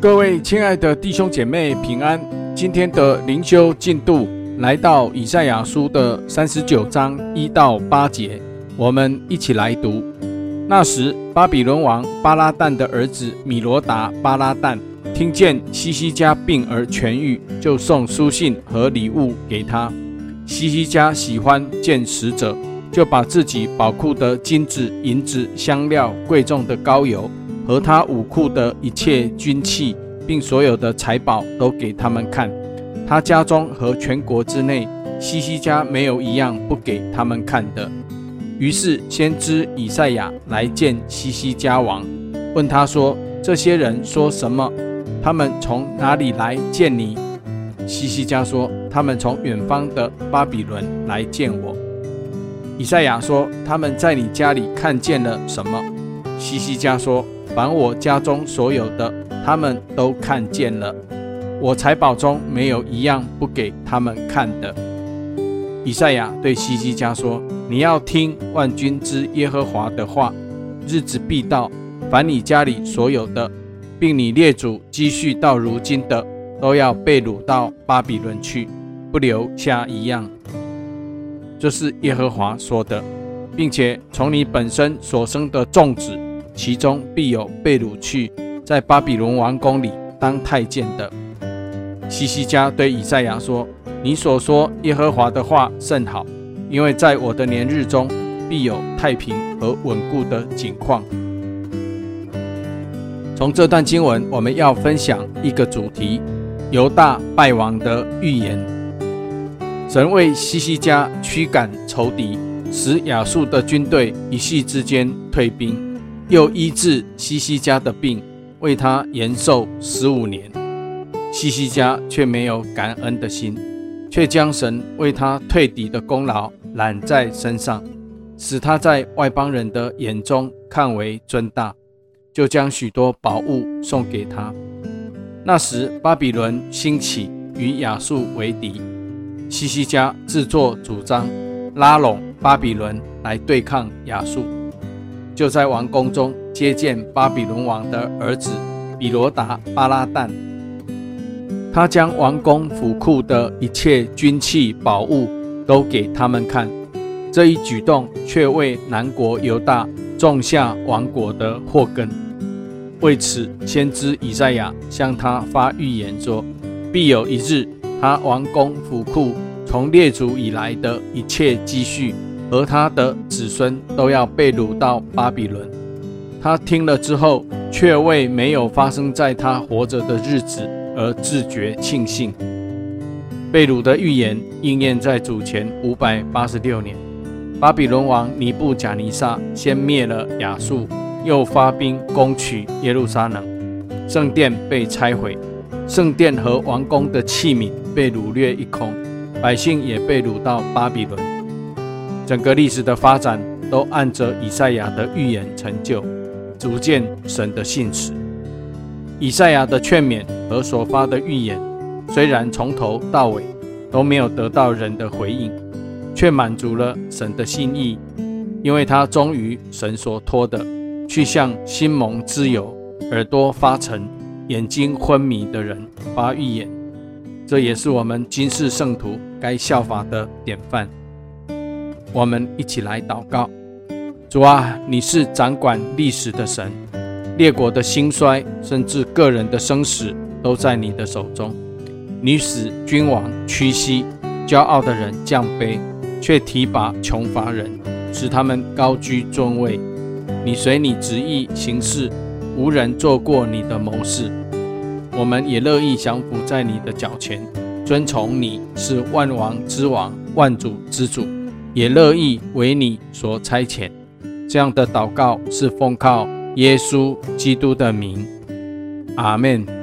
各位亲爱的弟兄姐妹平安，今天的灵修进度来到以赛亚书的39章1到8节，我们一起来读。那时巴比伦王巴拉旦的儿子米罗达巴拉旦听见西西家病而痊愈，就送书信和礼物给他。西西家喜欢见使者，就把自己宝库的金子、银子、香料、贵重的膏油和他武库的一切军器，并所有的财宝都给他们看。他家中和全国之内，西西家没有一样不给他们看的。于是先知以赛亚来见西西家王，问他说：这些人说什么？他们从哪里来见你？西西家说：他们从远方的巴比伦来见我。以赛亚说：他们在你家里看见了什么？西西家说：凡我家中所有的，他们都看见了，我财宝中没有一样不给他们看的。以赛亚对西西家说：你要听万军之耶和华的话，日子必到，凡你家里所有的，并你列祖积蓄到如今的，都要被掳到巴比伦去，不留下一样。这是耶和华说的，并且从你本身所生的众子，其中必有被掳去，在巴比伦王宫里当太监的。西西家对以赛亚说：你所说耶和华的话甚好，因为在我的年日中必有太平和稳固的景况。从这段经文，我们要分享一个主题：犹大败亡的预言。神为西西家驱赶仇敌，使亚述的军队一夕之间退兵，又医治西西家的病，为他延寿15年。西西家却没有感恩的心，却将神为他退敌的功劳揽在身上，使他在外邦人的眼中看为尊大，就将许多宝物送给他。那时巴比伦兴起，与亚述为敌，西西家自作主张，拉拢巴比伦来对抗亚述，就在王宫中接见巴比伦王的儿子米罗达巴拉旦。他将王宫府库的一切军器宝物都给他们看，这一举动却为南国犹大种下亡国的祸根。为此，先知以赛亚向他发预言说：必有一日，他王宫府库从列祖以来的一切积蓄和他的子孙都要被掳到巴比伦。他听了之后，却为没有发生在他活着的日子而自觉庆幸。被掳的预言应验在主前586年，巴比伦王尼布甲尼撒先灭了亚述，又发兵攻取耶路撒冷，圣殿被拆毁，圣殿和王宫的器皿被掳掠一空，百姓也被掳到巴比伦。整个历史的发展都按着以赛亚的预言成就，逐渐神的信实。以赛亚的劝勉和所发的预言，虽然从头到尾都没有得到人的回应，却满足了神的心意，因为他忠于神所托的，去向心蒙脂油、耳朵发沉、眼睛昏迷的人发预言。这也是我们今世圣徒该效法的典范。我们一起来祷告。主啊，你是掌管历史的神，列国的兴衰，甚至个人的生死，都在你的手中。你使君王屈膝，骄傲的人降卑，却提拔穷乏人，使他们高居尊位。你随你旨意行事，无人做过你的谋士。我们也乐意降服在你的脚前，尊崇你是万王之王，万主之主，也乐意为你所差遣。这样的祷告是奉靠耶稣基督的名，阿们。